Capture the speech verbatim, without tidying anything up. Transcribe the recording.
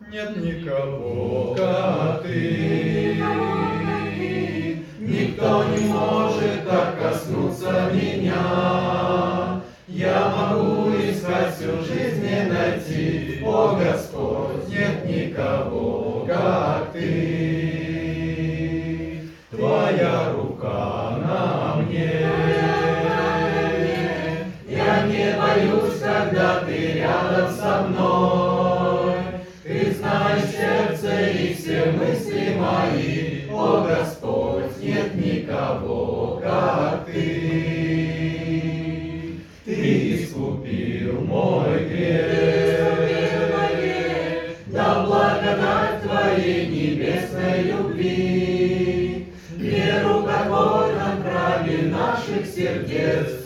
Нет никого, как ты. Никто не может так коснуться меня. Я могу искать всю жизнь, не найти. О, Господь, нет никого, как ты. Твоя рука на мне. Я не боюсь, когда ты рядом со мной. Ты знаешь сердце и все мысли мои. О, Господь, нет никого, как ты. Ты искупил мой грех, да благодать Твоей небесной любви. Не рукотворном праве наших сердец